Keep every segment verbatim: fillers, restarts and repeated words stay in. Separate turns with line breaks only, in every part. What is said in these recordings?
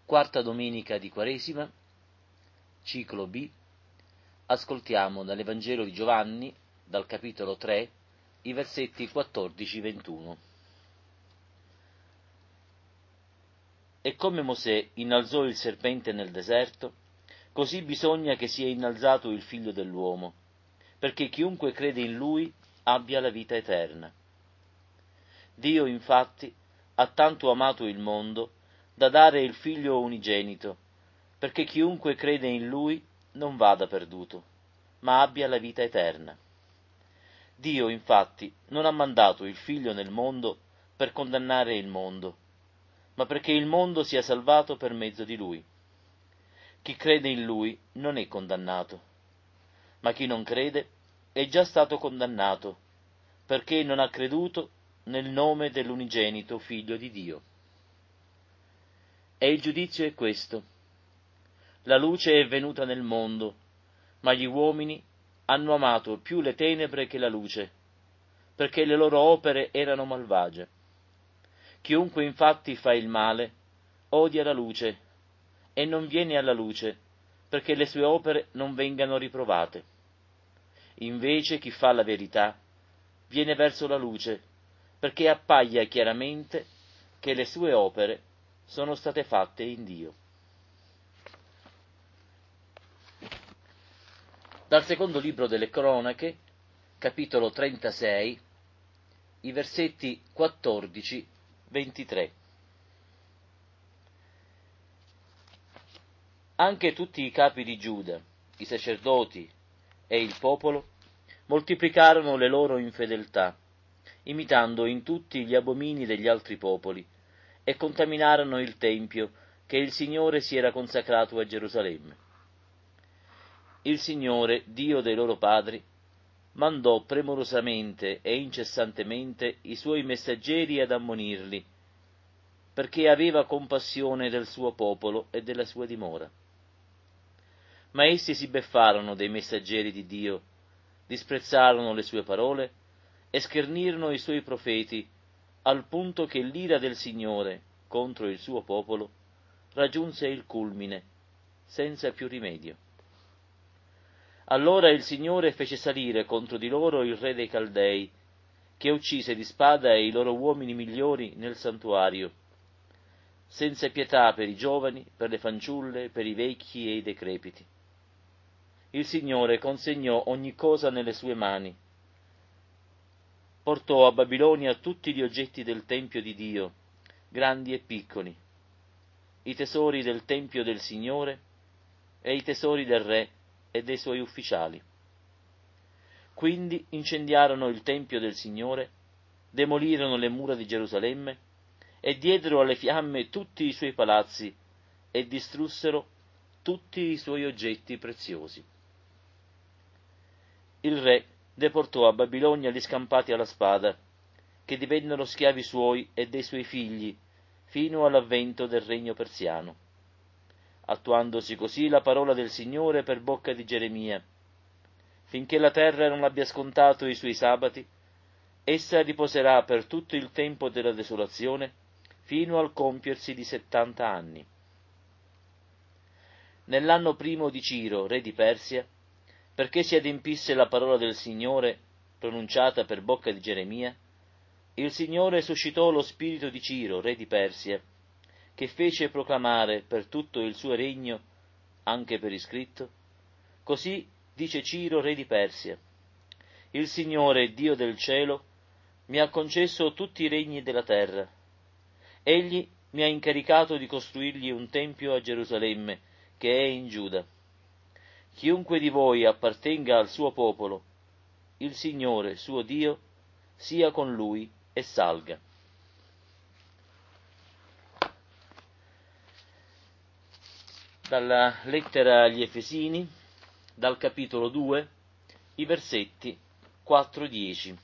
Quarta domenica di Quaresima, ciclo B. Ascoltiamo dall'Evangelo di Giovanni, dal capitolo tre, i versetti quattordici ventuno. E come Mosè innalzò il serpente nel deserto, così bisogna che sia innalzato il Figlio dell'uomo, perché chiunque crede in Lui abbia la vita eterna. Dio, infatti, ha tanto amato il mondo da dare il Figlio unigenito, perché chiunque crede in Lui non vada perduto, ma abbia la vita eterna. Dio, infatti, non ha mandato il Figlio nel mondo per condannare il mondo, ma perché il mondo sia salvato per mezzo di Lui. Chi crede in Lui non è condannato, ma chi non crede è già stato condannato, perché non ha creduto nel nome dell'unigenito Figlio di Dio. E il giudizio è questo: la luce è venuta nel mondo, ma gli uomini hanno amato più le tenebre che la luce, perché le loro opere erano malvagie. Chiunque infatti fa il male odia la luce e non viene alla luce, perché le sue opere non vengano riprovate. Invece chi fa la verità viene verso la luce, perché appaia chiaramente che le sue opere sono state fatte in Dio. Dal secondo libro delle Cronache, capitolo trentasei, i versetti quattordici ventitré. Anche tutti i capi di Giuda, i sacerdoti e il popolo moltiplicarono le loro infedeltà, imitando in tutti gli abomini degli altri popoli, e contaminarono il Tempio che il Signore si era consacrato a Gerusalemme. Il Signore, Dio dei loro padri, mandò premurosamente e incessantemente i suoi messaggeri ad ammonirli, perché aveva compassione del suo popolo e della sua dimora. Ma essi si beffarono dei messaggeri di Dio, disprezzarono le sue parole e schernirono i suoi profeti, al punto che l'ira del Signore contro il suo popolo raggiunse il culmine, senza più rimedio. Allora il Signore fece salire contro di loro il re dei Caldei, che uccise di spada i loro uomini migliori nel santuario, senza pietà per i giovani, per le fanciulle, per i vecchi e i decrepiti. Il Signore consegnò ogni cosa nelle sue mani. Portò a Babilonia tutti gli oggetti del Tempio di Dio, grandi e piccoli, i tesori del Tempio del Signore e i tesori del Re e dei suoi ufficiali. Quindi incendiarono il Tempio del Signore, demolirono le mura di Gerusalemme e diedero alle fiamme tutti i suoi palazzi e distrussero tutti i suoi oggetti preziosi. Il re deportò a Babilonia gli scampati alla spada, che divennero schiavi suoi e dei suoi figli, fino all'avvento del regno persiano, attuandosi così la parola del Signore per bocca di Geremia: finché la terra non abbia scontato i suoi sabati, essa riposerà per tutto il tempo della desolazione, fino al compiersi di settanta anni. Nell'anno primo di Ciro, re di Persia, perché si adempisse la parola del Signore pronunciata per bocca di Geremia, il Signore suscitò lo spirito di Ciro, re di Persia, che fece proclamare per tutto il suo regno, anche per iscritto: così dice Ciro, re di Persia: il Signore, Dio del cielo, mi ha concesso tutti i regni della terra. Egli mi ha incaricato di costruirgli un tempio a Gerusalemme, che è in Giuda. Chiunque di voi appartenga al suo popolo, il Signore, suo Dio, sia con lui e salga. Dalla lettera agli Efesini, dal capitolo due, i versetti quattro dieci.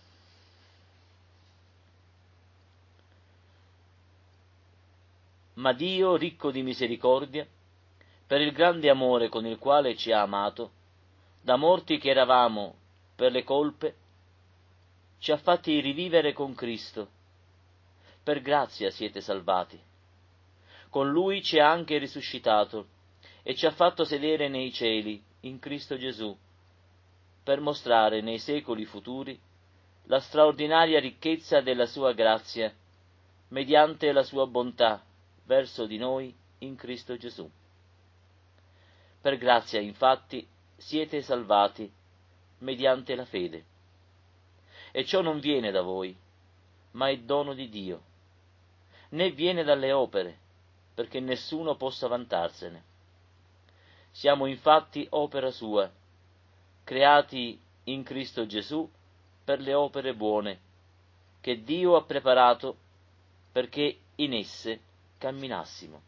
Ma Dio, ricco di misericordia, per il grande amore con il quale ci ha amato, da morti che eravamo per le colpe, ci ha fatti rivivere con Cristo. Per grazia siete salvati. con lui ci ha anche risuscitato e ci ha fatto sedere nei cieli in Cristo Gesù, per mostrare nei secoli futuri la straordinaria ricchezza della sua grazia, mediante la sua bontà verso di noi in Cristo Gesù. Per grazia, infatti, siete salvati mediante la fede. E ciò non viene da voi, ma è dono di Dio, né viene dalle opere, perché nessuno possa vantarsene. Siamo infatti opera sua, creati in Cristo Gesù per le opere buone, che Dio ha preparato perché in esse camminassimo.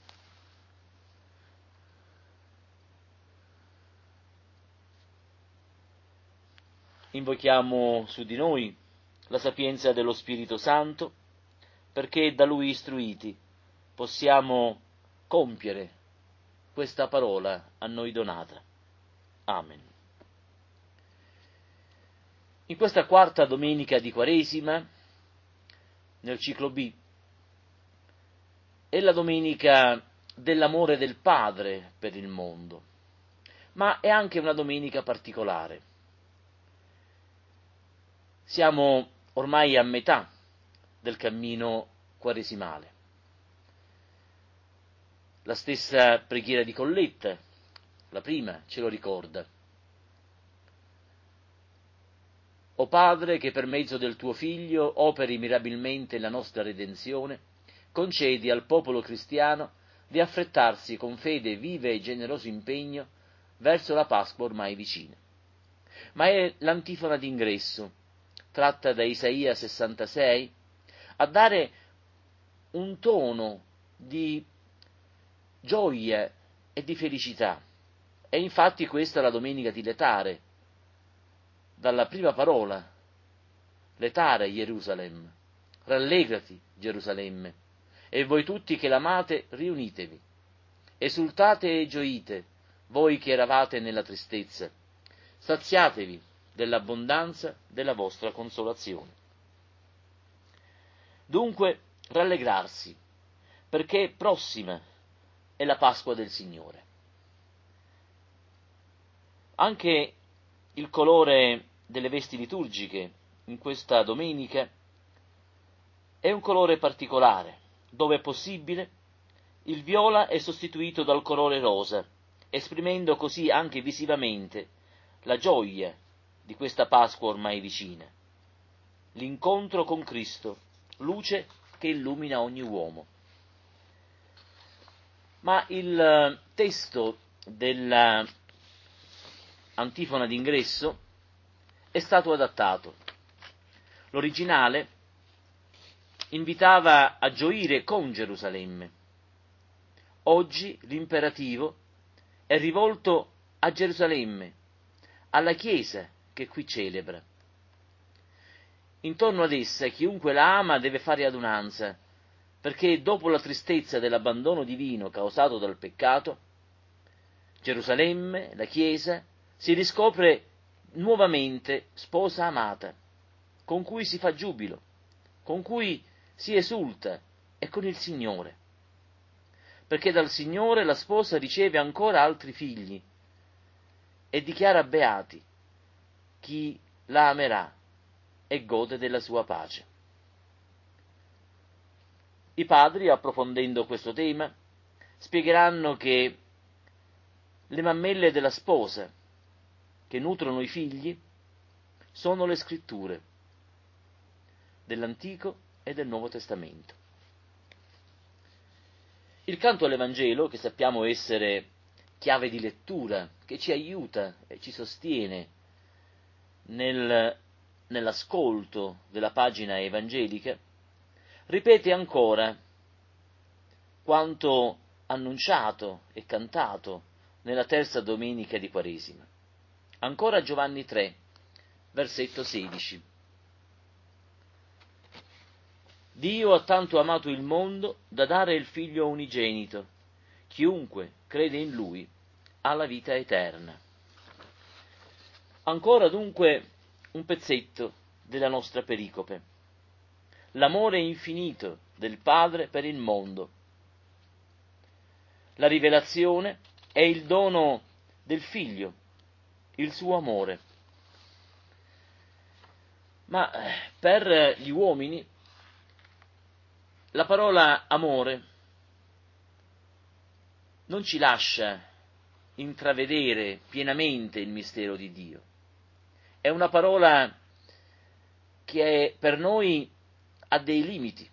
Invochiamo su di noi la sapienza dello Spirito Santo, perché da Lui istruiti possiamo compiere questa parola a noi donata. Amen. In questa quarta domenica di Quaresima, nel ciclo B, è la domenica dell'amore del Padre per il mondo, ma è anche una domenica particolare. Siamo ormai a metà del cammino quaresimale. La stessa preghiera di Colletta, la prima, ce lo ricorda. O Padre, che per mezzo del tuo Figlio operi mirabilmente la nostra redenzione, concedi al popolo cristiano di affrettarsi con fede viva e generoso impegno verso la Pasqua ormai vicina. Ma è l'antifona d'ingresso, tratta da Isaia sessantasei, a dare un tono di gioia e di felicità. E infatti questa è la domenica di letare, dalla prima parola, letare Gerusalemme, rallegrati Gerusalemme, e voi tutti che l'amate riunitevi, esultate e gioite, voi che eravate nella tristezza, saziatevi dell'abbondanza della vostra consolazione. Dunque, rallegrarsi, perché prossima è la Pasqua del Signore. Anche il colore delle vesti liturgiche in questa domenica è un colore particolare, dove è possibile il viola è sostituito dal colore rosa, esprimendo così anche visivamente la gioia di questa Pasqua ormai vicina, l'incontro con Cristo, luce che illumina ogni uomo. Ma il testo della antifona d'ingresso è stato adattato. L'originale invitava a gioire con Gerusalemme. Oggi l'imperativo è rivolto a Gerusalemme, alla Chiesa che qui celebra. Intorno ad essa chiunque la ama deve fare adunanza, perché dopo la tristezza dell'abbandono divino causato dal peccato, Gerusalemme, la Chiesa, si riscopre nuovamente sposa amata, con cui si fa giubilo, con cui si esulta e con il Signore, perché dal Signore la sposa riceve ancora altri figli e dichiara beati chi la amerà e gode della sua pace. I padri, approfondendo questo tema, spiegheranno che le mammelle della sposa che nutrono i figli sono le scritture dell'Antico e del Nuovo Testamento. Il canto all'Evangelo, che sappiamo essere chiave di lettura, che ci aiuta e ci sostiene nel, nell'ascolto della pagina evangelica, ripete ancora quanto annunciato e cantato nella terza domenica di Quaresima. Ancora Giovanni tre, versetto sedici. Dio ha tanto amato il mondo da dare il Figlio unigenito. Chiunque crede in Lui ha la vita eterna. Ancora dunque un pezzetto della nostra pericope. L'amore infinito del Padre per il mondo. la rivelazione è il dono del Figlio, il suo amore. Ma per gli uomini la parola amore non ci lascia intravedere pienamente il mistero di Dio. È una parola che per noi ha dei limiti.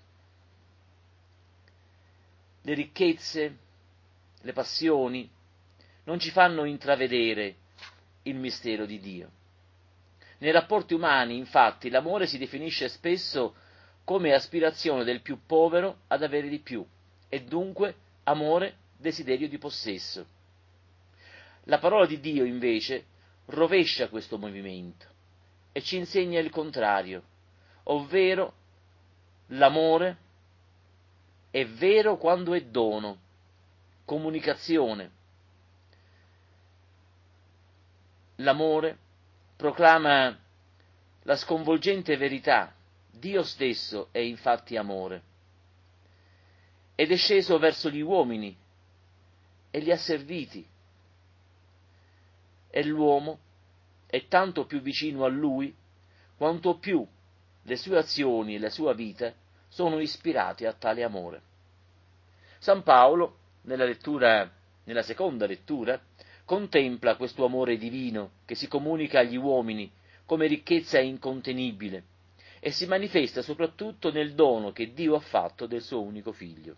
Le ricchezze, le passioni non ci fanno intravedere il mistero di Dio. Nei rapporti umani, infatti, l'amore si definisce spesso come aspirazione del più povero ad avere di più, e dunque amore, desiderio di possesso. La parola di Dio, invece, rovescia questo movimento e ci insegna il contrario, ovvero l'amore è vero quando è dono, comunicazione. L'amore proclama la sconvolgente verità: Dio stesso è infatti amore, ed è sceso verso gli uomini e li ha serviti, e l'uomo è tanto più vicino a lui quanto più le sue azioni e la sua vita sono ispirati a tale amore. San Paolo, nella lettura, nella seconda lettura, contempla questo amore divino che si comunica agli uomini come ricchezza incontenibile e si manifesta soprattutto nel dono che Dio ha fatto del suo unico figlio.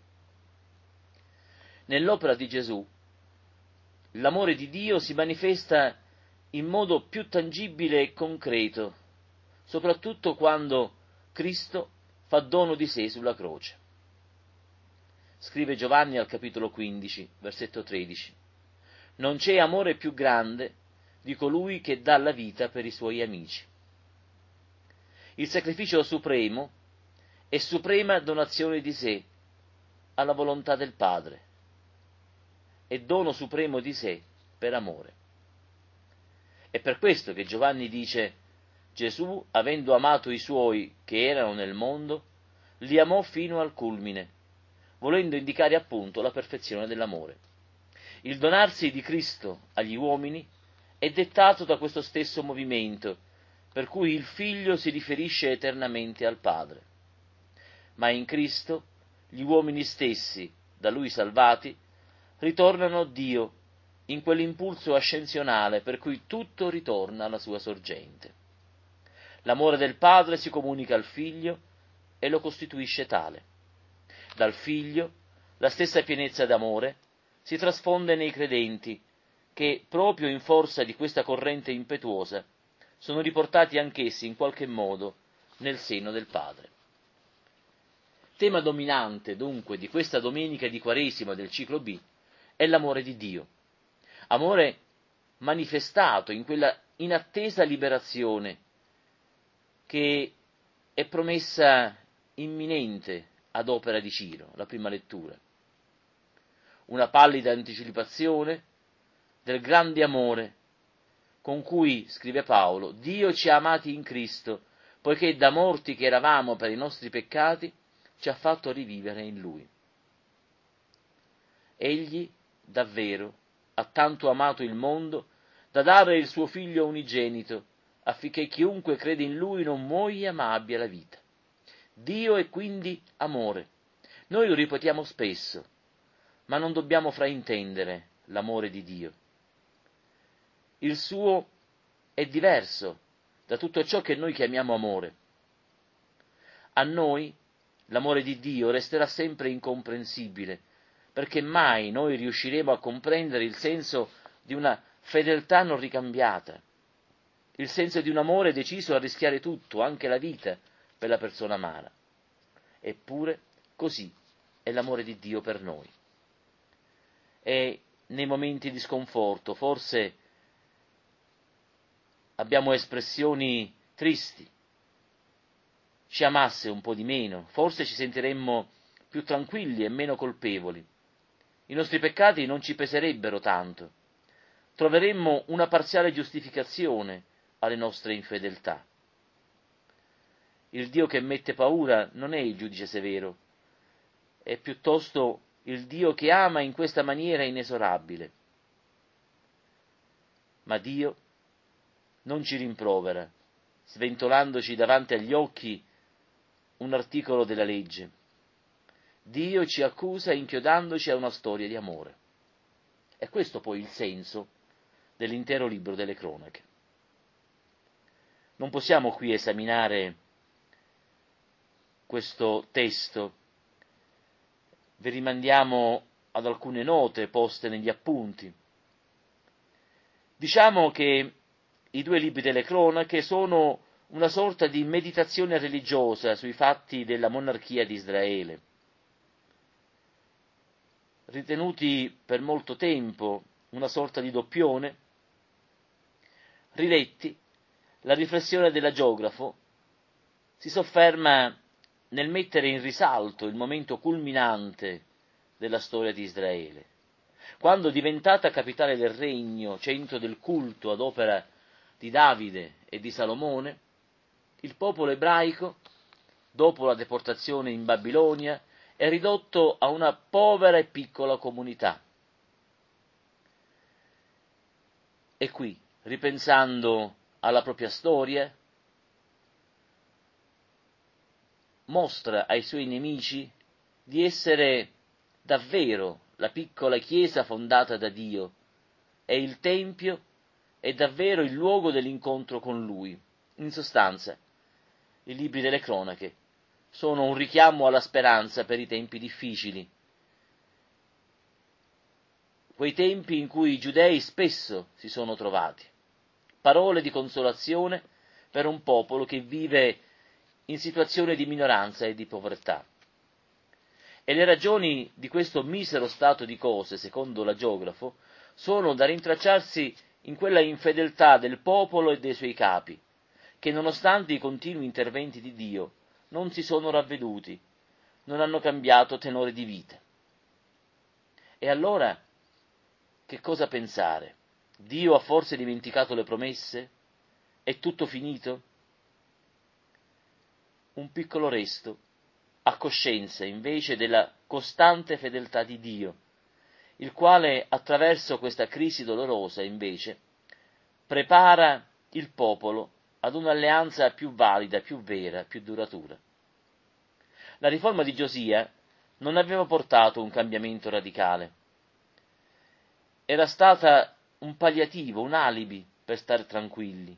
Nell'opera di Gesù, l'amore di Dio si manifesta in modo più tangibile e concreto, soprattutto quando Cristo fa dono di sé sulla croce. Scrive Giovanni al capitolo quindici, versetto tredici. Non c'è amore più grande di colui che dà la vita per i suoi amici. Il sacrificio supremo è suprema donazione di sé alla volontà del Padre, è dono supremo di sé per amore. È per questo che Giovanni dice: Gesù, avendo amato i suoi che erano nel mondo, li amò fino al culmine, volendo indicare appunto la perfezione dell'amore. Il donarsi di Cristo agli uomini è dettato da questo stesso movimento, per cui il Figlio si riferisce eternamente al Padre. Ma in Cristo gli uomini stessi, da Lui salvati, ritornano a Dio in quell'impulso ascensionale per cui tutto ritorna alla sua sorgente. L'amore del Padre si comunica al Figlio e lo costituisce tale. Dal Figlio la stessa pienezza d'amore si trasfonde nei credenti che, proprio in forza di questa corrente impetuosa, sono riportati anch'essi in qualche modo nel seno del Padre. Tema dominante, dunque, di questa domenica di Quaresima del ciclo B è l'amore di Dio. Amore manifestato in quella inattesa liberazione che è promessa imminente ad opera di Ciro, la prima lettura. Una pallida anticipazione del grande amore con cui, scrive Paolo, Dio ci ha amati in Cristo, poiché da morti che eravamo per i nostri peccati, ci ha fatto rivivere in Lui. Egli, davvero, ha tanto amato il mondo da dare il suo Figlio unigenito, affinché chiunque crede in Lui non muoia ma abbia la vita. Dio è quindi amore. Noi lo ripetiamo spesso, ma non dobbiamo fraintendere l'amore di Dio. Il suo è diverso da tutto ciò che noi chiamiamo amore. A noi l'amore di Dio resterà sempre incomprensibile, perché mai noi riusciremo a comprendere il senso di una fedeltà non ricambiata, il senso di un amore deciso a rischiare tutto, anche la vita, per la persona amata. Eppure così è l'amore di Dio per noi. E nei momenti di sconforto forse abbiamo espressioni tristi. Ci amasse un po' di meno, forse ci sentiremmo più tranquilli e meno colpevoli. I nostri peccati non ci peserebbero tanto. Troveremmo una parziale giustificazione alle nostre infedeltà. Il Dio che mette paura non è il giudice severo, è piuttosto il Dio che ama in questa maniera inesorabile. Ma Dio non ci rimprovera, sventolandoci davanti agli occhi un articolo della legge. Dio ci accusa inchiodandoci a una storia di amore. È questo poi il senso dell'intero libro delle Cronache. Non possiamo qui esaminare questo testo, vi rimandiamo ad alcune note poste negli appunti. Diciamo che i due libri delle Cronache sono una sorta di meditazione religiosa sui fatti della monarchia di Israele, ritenuti per molto tempo una sorta di doppione. Riletti, la riflessione dell'agiografo si sofferma nel mettere in risalto il momento culminante della storia di Israele, quando, diventata capitale del regno, centro del culto ad opera di Davide e di Salomone, il popolo ebraico, dopo la deportazione in Babilonia, è ridotto a una povera e piccola comunità. E qui, ripensando alla propria storia, mostra ai suoi nemici di essere davvero la piccola chiesa fondata da Dio, e il Tempio è davvero il luogo dell'incontro con Lui. In sostanza, i libri delle Cronache sono un richiamo alla speranza per i tempi difficili, quei tempi in cui i giudei spesso si sono trovati, parole di consolazione per un popolo che vive in situazione di minoranza e di povertà. E le ragioni di questo misero stato di cose, secondo l'agiografo, sono da rintracciarsi in quella infedeltà del popolo e dei suoi capi, che nonostante i continui interventi di Dio non si sono ravveduti, non hanno cambiato tenore di vita. E allora, che cosa pensare? Dio ha forse dimenticato le promesse? È tutto finito? Un piccolo resto a coscienza invece della costante fedeltà di Dio, il quale attraverso questa crisi dolorosa invece prepara il popolo ad un'alleanza più valida, più vera, più duratura. La riforma di Giosia non aveva portato un cambiamento radicale, era stata un palliativo, un alibi per stare tranquilli.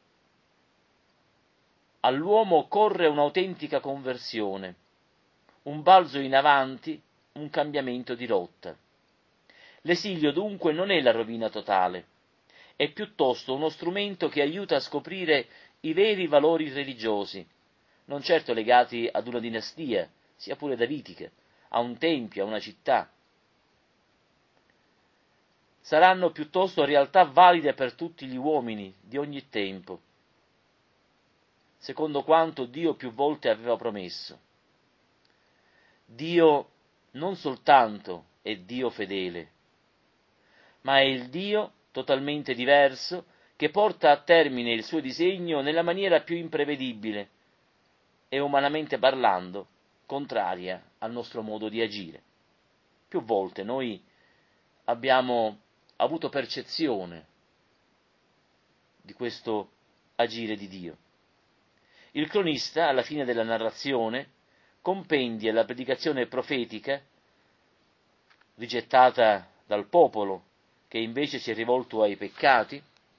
All'uomo occorre un'autentica conversione, un balzo in avanti, un cambiamento di rotta. L'esilio dunque non è la rovina totale, è piuttosto uno strumento che aiuta a scoprire i veri valori religiosi, non certo legati ad una dinastia, sia pure davidica, a un tempio, a una città. Saranno piuttosto realtà valide per tutti gli uomini di ogni tempo, secondo quanto Dio più volte aveva promesso. Dio non soltanto è Dio fedele, ma è il Dio totalmente diverso che porta a termine il suo disegno nella maniera più imprevedibile e, umanamente parlando, contraria al nostro modo di agire. Più volte noi abbiamo avuto percezione di questo agire di Dio. Il cronista, alla fine della narrazione, compendia la predicazione profetica rigettata dal popolo, che invece si è rivolto ai peccati,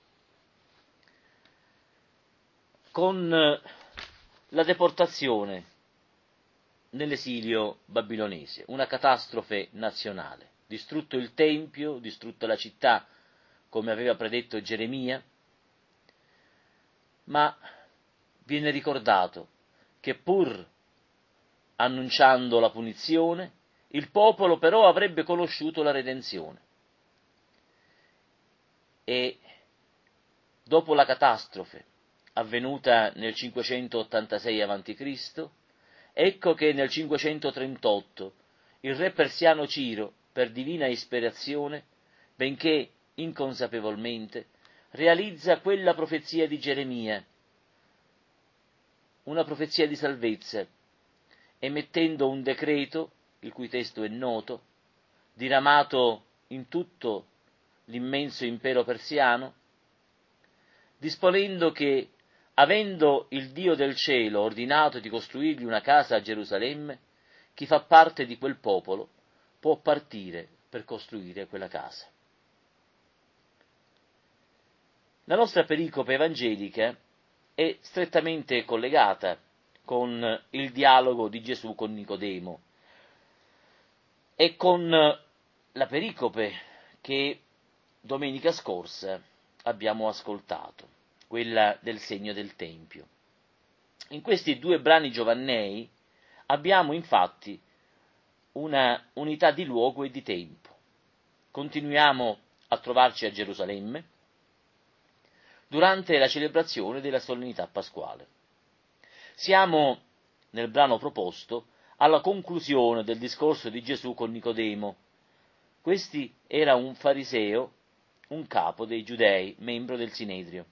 con la deportazione nell'esilio babilonese, una catastrofe nazionale, distrutto il tempio, distrutta la città, come aveva predetto Geremia, ma viene ricordato che pur annunciando la punizione, il popolo però avrebbe conosciuto la redenzione. E dopo la catastrofe avvenuta nel cinquecentottantasei avanti Cristo, ecco che nel cinquecentotrentotto il re persiano Ciro, per divina ispirazione, benché inconsapevolmente, realizza quella profezia di Geremia, una profezia di salvezza, emettendo un decreto, il cui testo è noto, diramato in tutto l'immenso impero persiano, disponendo che, avendo il Dio del cielo ordinato di costruirgli una casa a Gerusalemme, chi fa parte di quel popolo può partire per costruire quella casa. La nostra pericope evangelica è strettamente collegata con il dialogo di Gesù con Nicodemo e con la pericope che domenica scorsa abbiamo ascoltato, quella del segno del Tempio. In questi due brani giovannei abbiamo infatti una unità di luogo e di tempo. Continuiamo a trovarci a Gerusalemme durante la celebrazione della solennità pasquale. Siamo, nel brano proposto, alla conclusione del discorso di Gesù con Nicodemo. Questi era un fariseo, un capo dei giudei, membro del Sinedrio.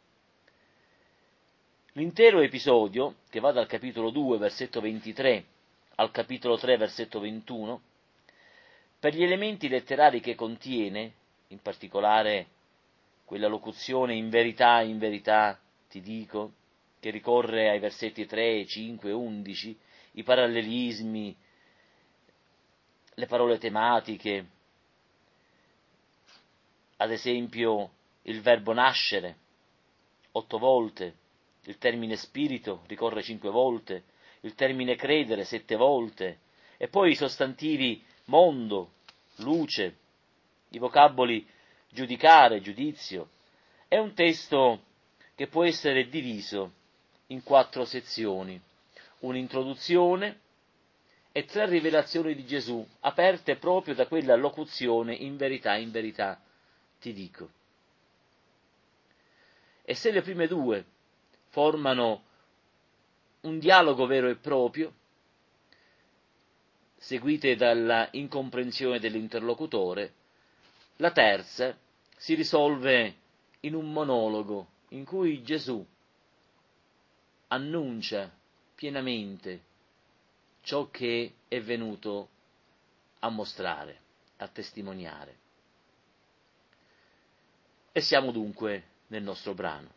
L'intero episodio, che va dal capitolo due, versetto ventitré, al capitolo tre, versetto ventuno, per gli elementi letterari che contiene, in particolare quella locuzione in verità, in verità ti dico, che ricorre ai versetti tre, cinque, undici, i parallelismi, le parole tematiche, ad esempio il verbo nascere, otto volte, il termine spirito ricorre cinque volte, il termine credere sette volte, e poi i sostantivi mondo, luce, i vocaboli giudicare, giudizio. È un testo che può essere diviso in quattro sezioni: un'introduzione e tre rivelazioni di Gesù, aperte proprio da quella locuzione in verità, in verità ti dico. E se le prime due formano un dialogo vero e proprio, seguite dalla incomprensione dell'interlocutore, la terza si risolve in un monologo in cui Gesù annuncia pienamente ciò che è venuto a mostrare, a testimoniare. E siamo dunque nel nostro brano.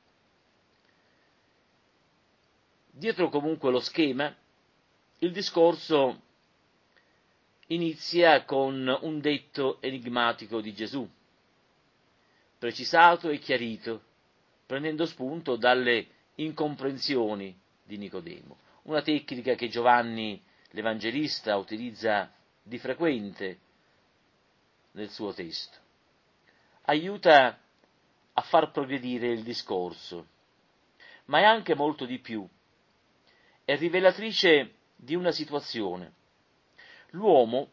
Dietro comunque lo schema, il discorso inizia con un detto enigmatico di Gesù, precisato e chiarito, prendendo spunto dalle incomprensioni di Nicodemo, una tecnica che Giovanni l'Evangelista utilizza di frequente nel suo testo. Aiuta a far progredire il discorso, ma è anche molto di più. È rivelatrice di una situazione. L'uomo,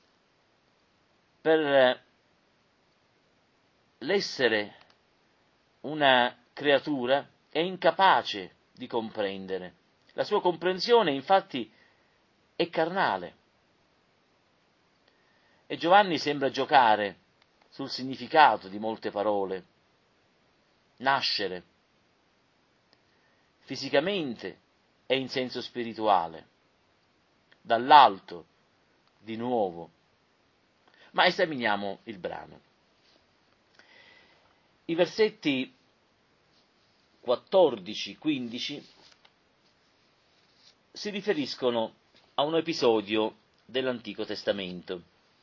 per l'essere una creatura, è incapace di comprendere. La sua comprensione, infatti, è carnale. E Giovanni sembra giocare sul significato di molte parole. Nascere, fisicamente e in senso spirituale, dall'alto, di nuovo. Ma esaminiamo il brano. I versetti quattordici quindici si riferiscono a un episodio dell'Antico Testamento.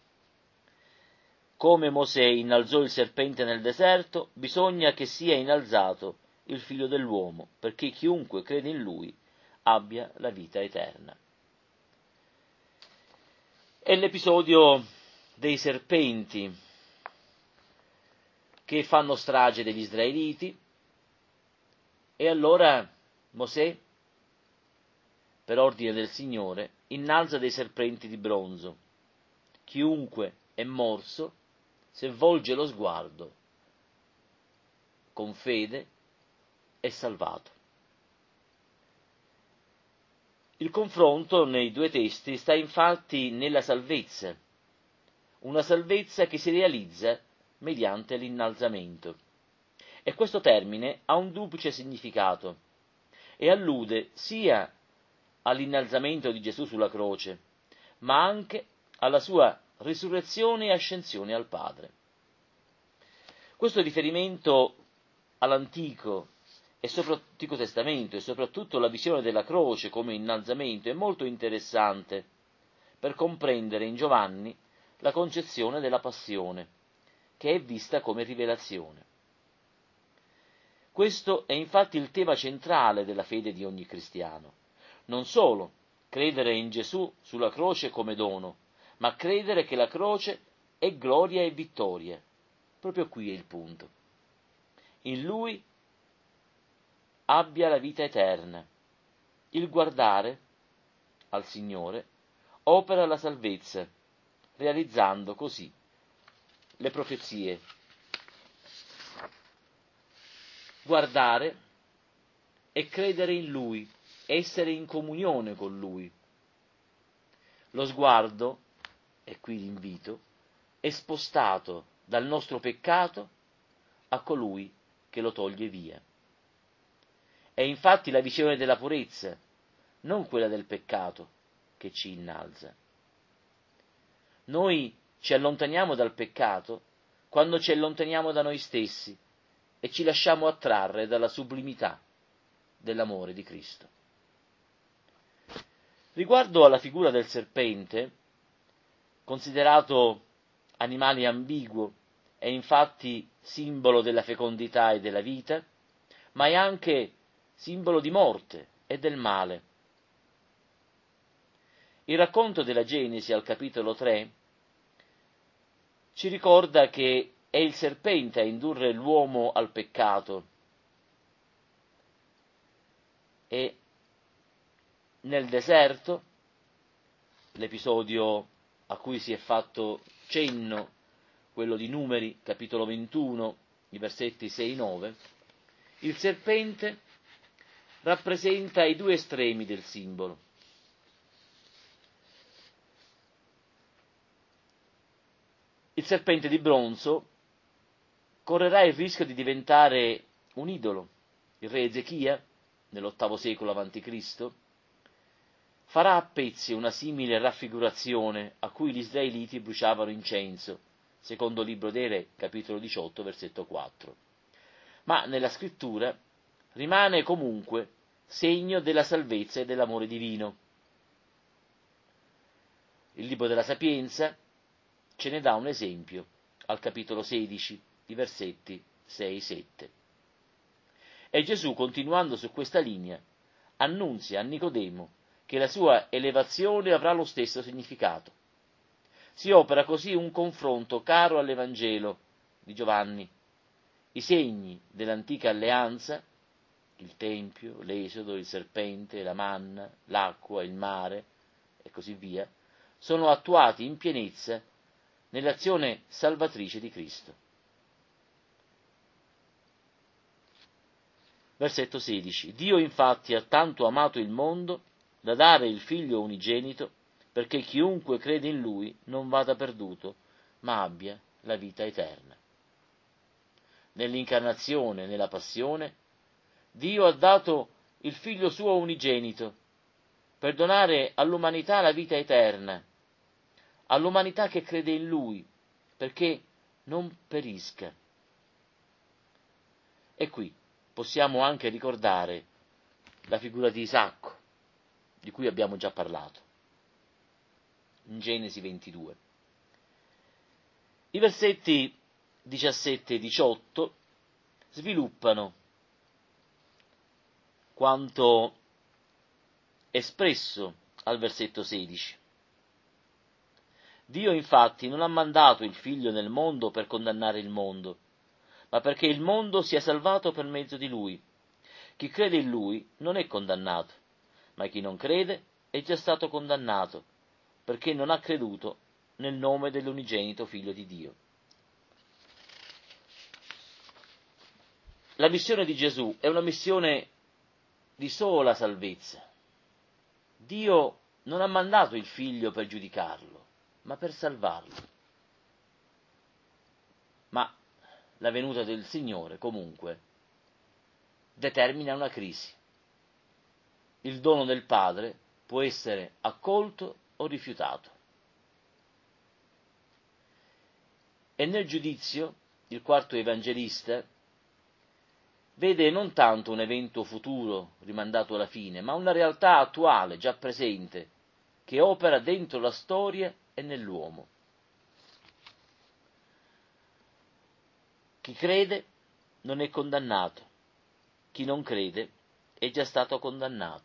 Come Mosè innalzò il serpente nel deserto, bisogna che sia innalzato il figlio dell'uomo, perché chiunque crede in lui abbia la vita eterna. È l'episodio dei serpenti che fanno strage degli israeliti, e allora Mosè, per ordine del Signore, innalza dei serpenti di bronzo. Chiunque è morso, se volge lo sguardo con fede, è salvato. Il confronto nei due testi sta infatti nella salvezza, una salvezza che si realizza mediante l'innalzamento. E questo termine ha un duplice significato e allude sia all'innalzamento di Gesù sulla croce, ma anche alla sua risurrezione e ascensione al Padre. Questo riferimento all'Antico e soprattutto Antico Testamento e soprattutto la visione della croce come innalzamento è molto interessante per comprendere in Giovanni la concezione della passione, che è vista come rivelazione. Questo è infatti il tema centrale della fede di ogni cristiano. Non solo credere in Gesù sulla croce come dono, ma credere che la croce è gloria e vittoria. Proprio qui è il punto. In Lui abbia la vita eterna. Il guardare al Signore opera la salvezza, realizzando così le profezie. Guardare e credere in Lui, essere in comunione con Lui. Lo sguardo, e qui l'invito, è spostato dal nostro peccato a colui che lo toglie via. È infatti la visione della purezza, non quella del peccato, che ci innalza. Noi ci allontaniamo dal peccato quando ci allontaniamo da noi stessi e ci lasciamo attrarre dalla sublimità dell'amore di Cristo. Riguardo alla figura del serpente, considerato animale ambiguo, è infatti simbolo della fecondità e della vita, ma è anche simbolo di morte e del male. Il racconto della Genesi al capitolo tre ci ricorda che è il serpente a indurre l'uomo al peccato e nel deserto, l'episodio a cui si è fatto cenno, quello di Numeri, capitolo ventuno, i versetti sei nove, il serpente rappresenta i due estremi del simbolo. Il serpente di bronzo correrà il rischio di diventare un idolo. Il re Ezechia, nell'ottavo secolo avanti Cristo, farà a pezzi una simile raffigurazione a cui gli israeliti bruciavano incenso, secondo libro dei Re, capitolo diciotto, versetto quattro. Ma nella scrittura rimane comunque segno della salvezza e dell'amore divino. Il libro della Sapienza ce ne dà un esempio al capitolo sedici, i versetti sei sette. E Gesù, continuando su questa linea, annunzia a Nicodemo che la sua elevazione avrà lo stesso significato. Si opera così un confronto caro all'Evangelo di Giovanni. I segni dell'antica alleanza, il Tempio, l'Esodo, il serpente, la manna, l'acqua, il mare e così via, sono attuati in pienezza nell'azione salvatrice di Cristo. Versetto sedici. Dio infatti ha tanto amato il mondo da dare il Figlio unigenito, perché chiunque crede in Lui non vada perduto, ma abbia la vita eterna. Nell'incarnazione, nella passione, Dio ha dato il Figlio suo unigenito per donare all'umanità la vita eterna, all'umanità che crede in Lui, perché non perisca. E qui possiamo anche ricordare la figura di Isacco, di cui abbiamo già parlato, in Genesi ventidue. I versetti diciassette e diciotto sviluppano quanto espresso al versetto sedici. Dio infatti non ha mandato il Figlio nel mondo per condannare il mondo, ma perché il mondo sia salvato per mezzo di Lui. Chi crede in Lui non è condannato, ma chi non crede è già stato condannato, perché non ha creduto nel nome dell'unigenito Figlio di Dio. La missione di Gesù è una missione di sola salvezza. Dio non ha mandato il Figlio per giudicarlo, ma per salvarlo. Ma la venuta del Signore, comunque, determina una crisi. Il dono del Padre può essere accolto o rifiutato. E nel giudizio, il quarto evangelista vede non tanto un evento futuro rimandato alla fine, ma una realtà attuale, già presente, che opera dentro la storia e nell'uomo. Chi crede non è condannato, chi non crede è già stato condannato.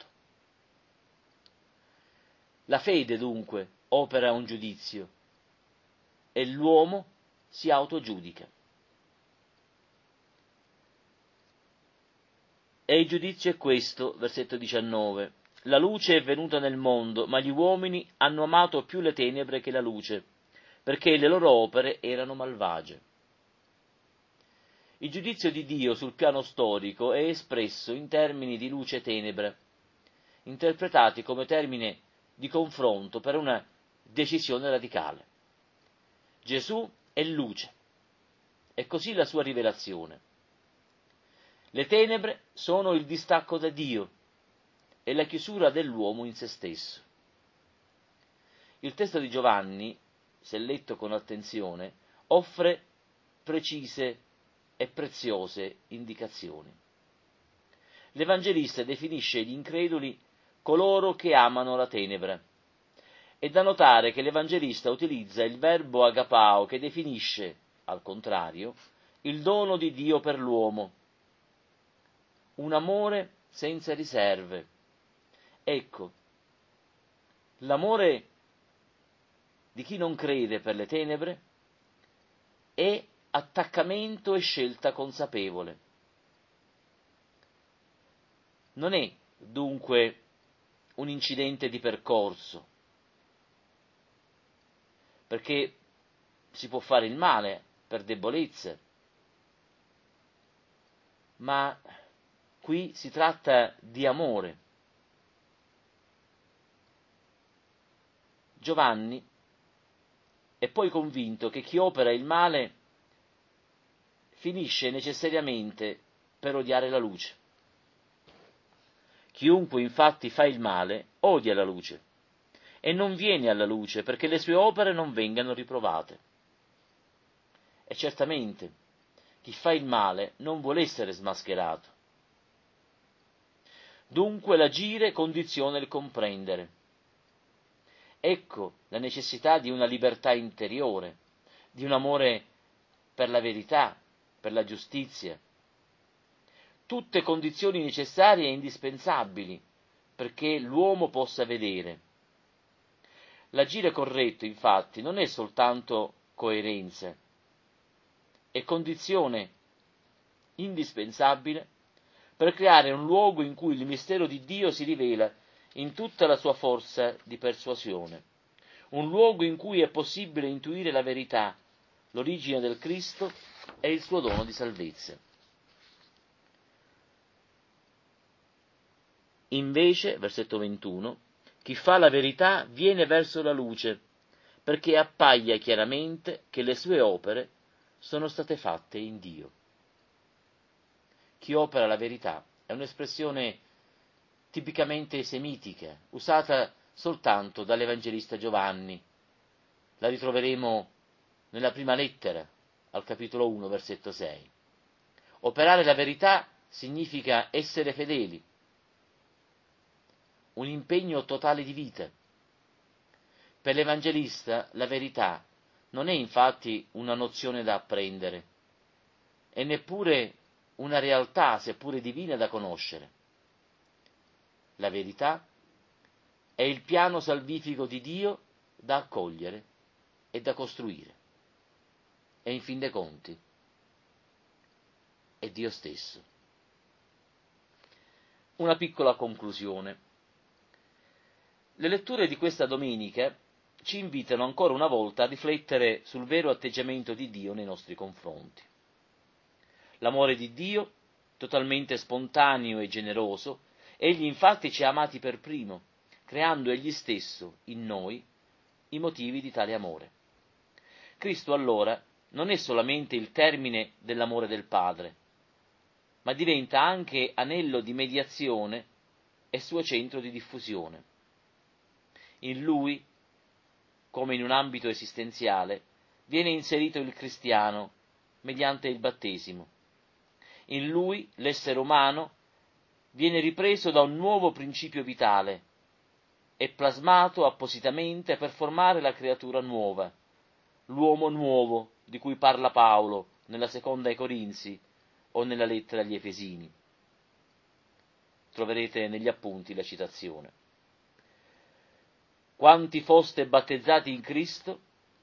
La fede, dunque, opera un giudizio e l'uomo si autogiudica. E il giudizio è questo, versetto diciannove. La luce è venuta nel mondo, ma gli uomini hanno amato più le tenebre che la luce, perché le loro opere erano malvagie. Il giudizio di Dio sul piano storico è espresso in termini di luce e tenebre, interpretati come termine di confronto per una decisione radicale. Gesù è luce, e così la sua rivelazione. Le tenebre sono il distacco da Dio e la chiusura dell'uomo in se stesso. Il testo di Giovanni, se letto con attenzione, offre precise e preziose indicazioni. L'Evangelista definisce gli increduli coloro che amano la tenebra. È da notare che l'Evangelista utilizza il verbo agapao che definisce, al contrario, il dono di Dio per l'uomo. Un amore senza riserve. Ecco, l'amore di chi non crede per le tenebre è attaccamento e scelta consapevole. Non è dunque un incidente di percorso, perché si può fare il male per debolezza, ma qui si tratta di amore. Giovanni è poi convinto che chi opera il male finisce necessariamente per odiare la luce. Chiunque infatti fa il male odia la luce e non viene alla luce perché le sue opere non vengano riprovate. E certamente chi fa il male non vuole essere smascherato. Dunque l'agire condiziona il comprendere. Ecco la necessità di una libertà interiore, di un amore per la verità, per la giustizia. Tutte condizioni necessarie e indispensabili perché l'uomo possa vedere. L'agire corretto, infatti, non è soltanto coerenza, è condizione indispensabile per creare un luogo in cui il mistero di Dio si rivela in tutta la sua forza di persuasione, un luogo in cui è possibile intuire la verità, l'origine del Cristo e il suo dono di salvezza. Invece, versetto ventuno, chi fa la verità viene verso la luce, perché appaia chiaramente che le sue opere sono state fatte in Dio. Chi opera la verità è un'espressione tipicamente semitica, usata soltanto dall'Evangelista Giovanni. La ritroveremo nella prima lettera, al capitolo uno, versetto sei. Operare la verità significa essere fedeli, un impegno totale di vita. Per l'Evangelista la verità non è infatti una nozione da apprendere, e neppure una realtà, seppure divina, da conoscere. La verità è il piano salvifico di Dio da accogliere e da costruire. E in fin dei conti è Dio stesso. Una piccola conclusione. Le letture di questa domenica ci invitano ancora una volta a riflettere sul vero atteggiamento di Dio nei nostri confronti. L'amore di Dio, totalmente spontaneo e generoso, egli infatti ci ha amati per primo, creando egli stesso in noi i motivi di tale amore. Cristo allora non è solamente il termine dell'amore del Padre, ma diventa anche anello di mediazione e suo centro di diffusione. In Lui, come in un ambito esistenziale, viene inserito il cristiano mediante il battesimo. In lui l'essere umano viene ripreso da un nuovo principio vitale e plasmato appositamente per formare la creatura nuova, l'uomo nuovo di cui parla Paolo nella seconda ai Corinzi o nella lettera agli Efesini. Troverete negli appunti la citazione. Quanti foste battezzati in Cristo,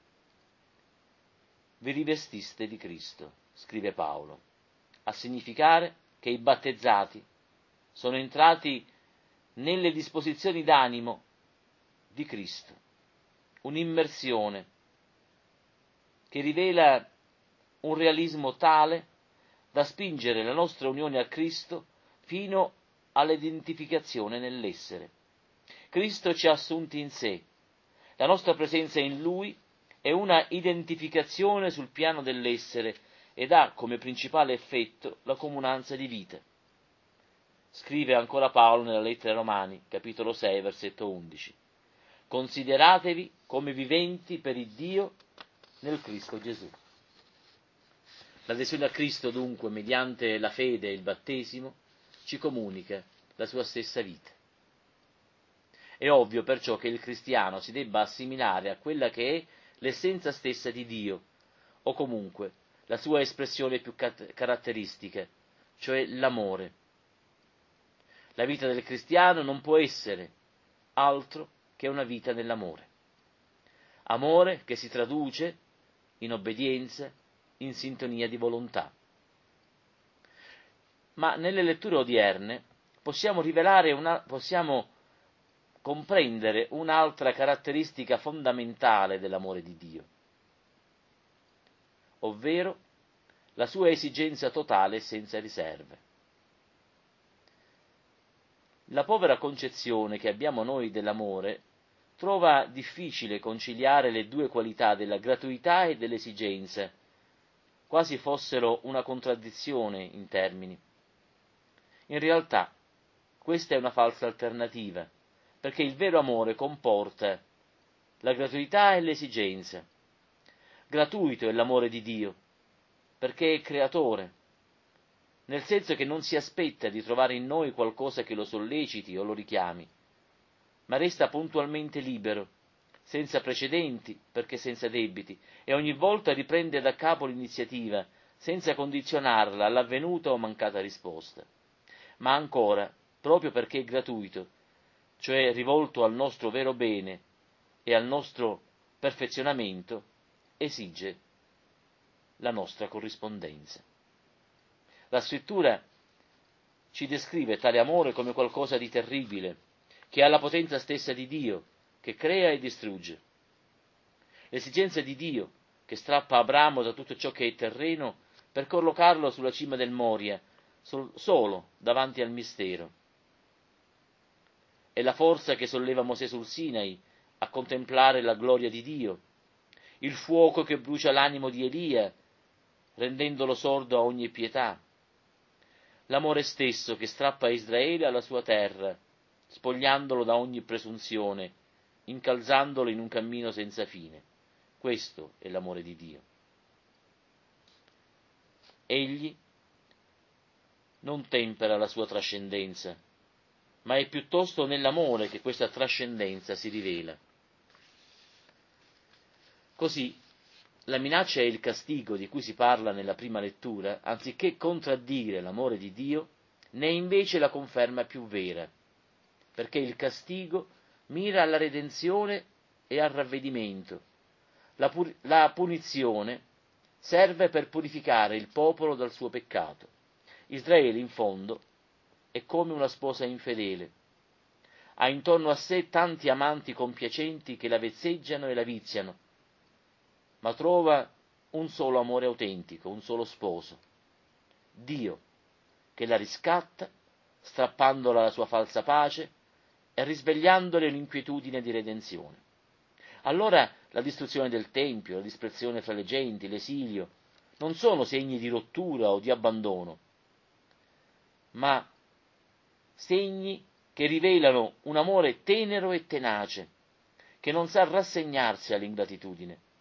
vi rivestiste di Cristo, scrive Paolo, a significare che i battezzati sono entrati nelle disposizioni d'animo di Cristo, un'immersione che rivela un realismo tale da spingere la nostra unione a Cristo fino all'identificazione nell'essere. Cristo ci ha assunti in sé, la nostra presenza in Lui è una identificazione sul piano dell'essere ed ha come principale effetto la comunanza di vita. Scrive ancora Paolo nella lettera ai Romani, capitolo sei, versetto undici. Consideratevi come viventi per il Dio nel Cristo Gesù. L'adesione a Cristo, dunque, mediante la fede e il battesimo, ci comunica la sua stessa vita. È ovvio perciò che il cristiano si debba assimilare a quella che è l'essenza stessa di Dio, o comunque la sua espressione più caratteristica, cioè l'amore. La vita del cristiano non può essere altro che una vita nell'amore. Amore che si traduce in obbedienza, in sintonia di volontà. Ma nelle letture odierne possiamo rivelare una, possiamo comprendere un'altra caratteristica fondamentale dell'amore di Dio, ovvero la sua esigenza totale e senza riserve. La povera concezione che abbiamo noi dell'amore trova difficile conciliare le due qualità della gratuità e dell'esigenza, quasi fossero una contraddizione in termini. In realtà, questa è una falsa alternativa, perché il vero amore comporta la gratuità e l'esigenza. Gratuito è l'amore di Dio, perché è creatore, nel senso che non si aspetta di trovare in noi qualcosa che lo solleciti o lo richiami, ma resta puntualmente libero, senza precedenti, perché senza debiti, e ogni volta riprende da capo l'iniziativa, senza condizionarla all'avvenuta o mancata risposta. Ma ancora, proprio perché è gratuito, cioè rivolto al nostro vero bene e al nostro perfezionamento, esige la nostra corrispondenza. La scrittura ci descrive tale amore come qualcosa di terribile, che ha la potenza stessa di Dio, che crea e distrugge. L'esigenza di Dio, che strappa Abramo da tutto ciò che è terreno per collocarlo sulla cima del Moria, sol- solo davanti al mistero. È la forza che solleva Mosè sul Sinai a contemplare la gloria di Dio, il fuoco che brucia l'animo di Elia, rendendolo sordo a ogni pietà, l'amore stesso che strappa Israele alla sua terra, spogliandolo da ogni presunzione, incalzandolo in un cammino senza fine. Questo è l'amore di Dio. Egli non tempera la sua trascendenza, ma è piuttosto nell'amore che questa trascendenza si rivela. Così, la minaccia e il castigo di cui si parla nella prima lettura, anziché contraddire l'amore di Dio, ne è invece la conferma più vera, perché il castigo mira alla redenzione e al ravvedimento. La, pur- la punizione serve per purificare il popolo dal suo peccato. Israele, in fondo, è come una sposa infedele. Ha intorno a sé tanti amanti compiacenti che la vezzeggiano e la viziano, ma trova un solo amore autentico, un solo sposo, Dio, che la riscatta, strappandola la sua falsa pace e risvegliandole l'inquietudine di redenzione. Allora la distruzione del Tempio, la dispersione fra le genti, l'esilio, non sono segni di rottura o di abbandono, ma segni che rivelano un amore tenero e tenace, che non sa rassegnarsi all'ingratitudine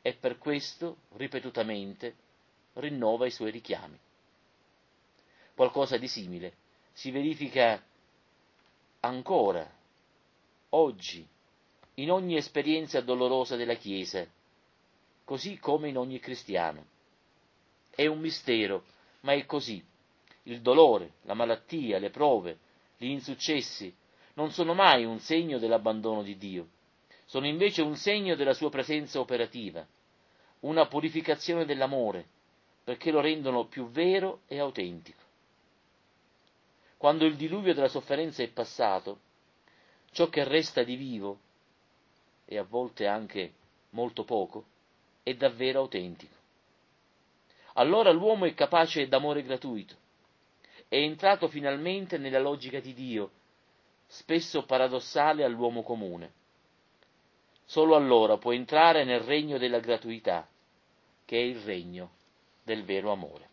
e per questo, ripetutamente, rinnova i suoi richiami. Qualcosa di simile si verifica ancora, oggi, in ogni esperienza dolorosa della Chiesa, così come in ogni cristiano. È un mistero, ma è così. Il dolore, la malattia, le prove, gli insuccessi non sono mai un segno dell'abbandono di Dio, sono invece un segno della sua presenza operativa, una purificazione dell'amore, perché lo rendono più vero e autentico. Quando il diluvio della sofferenza è passato, ciò che resta di vivo, e a volte anche molto poco, è davvero autentico. Allora l'uomo è capace d'amore gratuito, è entrato finalmente nella logica di Dio, spesso paradossale all'uomo comune. Solo allora può entrare nel regno della gratuità, che è il regno del vero amore.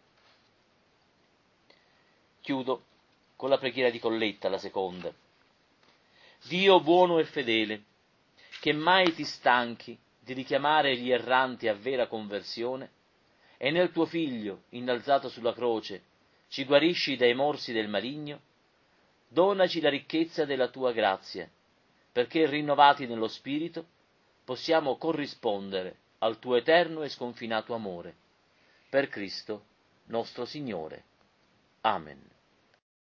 Chiudo con la preghiera di Colletta, la seconda. Dio buono e fedele, che mai ti stanchi di richiamare gli erranti a vera conversione, e nel tuo Figlio, innalzato sulla croce, ci guarisci dai morsi del maligno, donaci la ricchezza della tua grazia, perché rinnovati nello Spirito possiamo corrispondere al tuo eterno e sconfinato amore. Per Cristo nostro Signore. Amen.